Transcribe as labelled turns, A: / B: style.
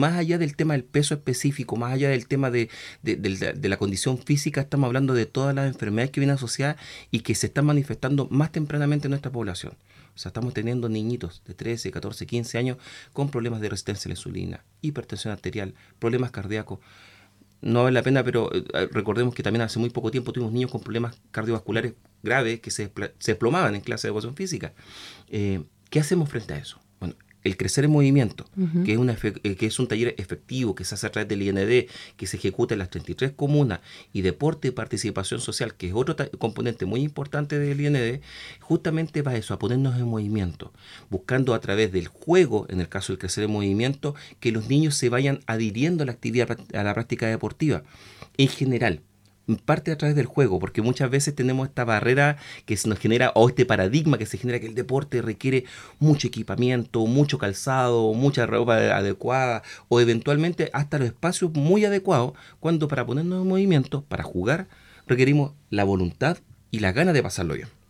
A: más allá del tema del peso específico, más allá del tema de la condición física, estamos hablando de todas las enfermedades que vienen asociadas y que se están manifestando más tempranamente en nuestra población. O sea, estamos teniendo niñitos de 13, 14, 15 años con problemas de resistencia a la insulina, hipertensión arterial, problemas cardíacos. No vale la pena, pero recordemos que también hace muy poco tiempo tuvimos niños con problemas cardiovasculares graves que se desplomaban en clase de educación física. ¿Qué hacemos frente a eso? Bueno, el crecer en movimiento,
B: Ujú.
A: que es un taller efectivo que se hace a través del IND, que se ejecuta en las 33 comunas, y deporte y participación social, que es otro componente muy importante del IND, justamente va a eso, a ponernos en movimiento, buscando a través del juego, en el caso del crecer en movimiento, que los niños se vayan adhiriendo a la actividad, a la práctica deportiva, en general. Parte a través del juego, porque muchas veces tenemos esta barrera que se nos genera, o este paradigma que se genera, que el deporte requiere mucho equipamiento, mucho calzado, mucha ropa adecuada, o eventualmente hasta los espacios muy adecuados, cuando para ponernos en movimiento, para jugar, requerimos la voluntad y las ganas de pasarlo bien.